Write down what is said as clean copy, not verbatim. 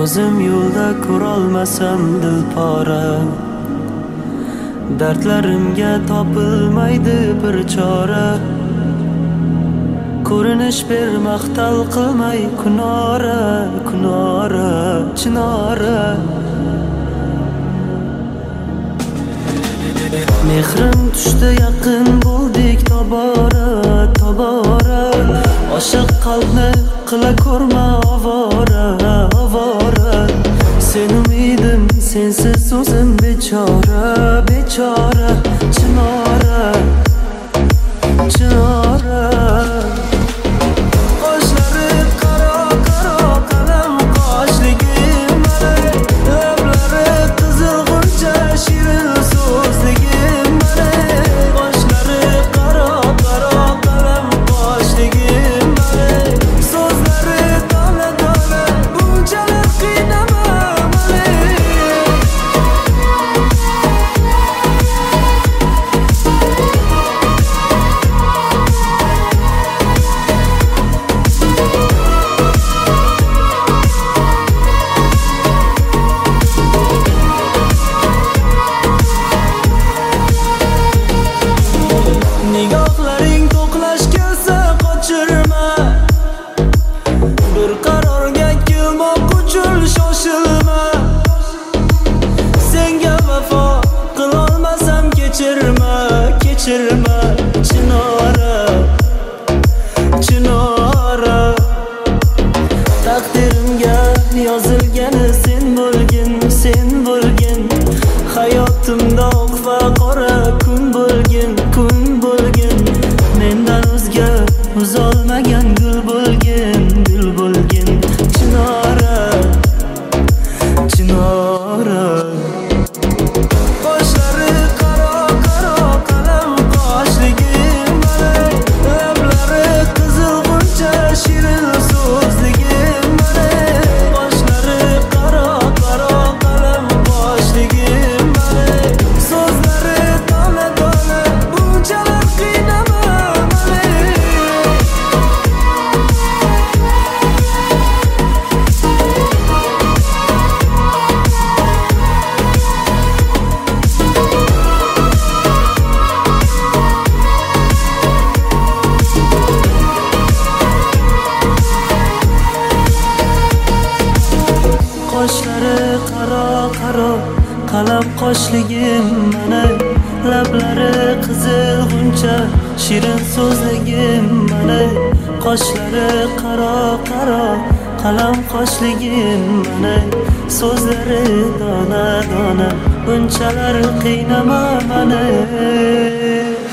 o'zim yo'lda ko'rolmasam dilpora, dardlarimga topilmaydi bir chora. Ko'rinish ber maqtal qilmay kunora, kunora, chinora. Mehrim tushdi yaqin bo'ldik tobora, tobora. Oshiq qalbni qila ko'rma ovora, ovora. Sen umidim, sensiz o'zim bechora, bechora, chinora, chinora. Qoshlari qaro, qaro, qalam qoshligim, lablari qizil g'uncha, shirin so'zligim. Qoshlari qaro, qaro, qalam qoshligim, so'zlari dona, dona, bunchalar qiynama. Nigohlaring to'qlash kelsa qochirma, bir qarorga kelmoq uchun shoshilma. Senga vafo qilolmasam kechirma, kechirma, chinora, chinora. Taqdirimga yozilgani sen bo'lgin, sen bo'lgin. Hayotimda oq va qora kun bo'lgin, kun bo'lgin. Mendan o'zga uzolmagan gul bo'lgin, gul bo'lgin. Chinora, chinora. Qoshlari qaro, qaro, qalam qoshligim, lablari qizil g'uncha, shirin so'zligim. Qoshlari qaro, qaro, qalam qoshligim, so'zlari dona, dona, bunchalar qiynama. Qoshlari qaro, qaro, qalam qoshligim, mana lablari qizil g'uncha, shirin so'zligim, mana qoshlari qaro, qaro, qalam qoshligim, mana so'zlari dona, dona, bunchalar qiynama mani.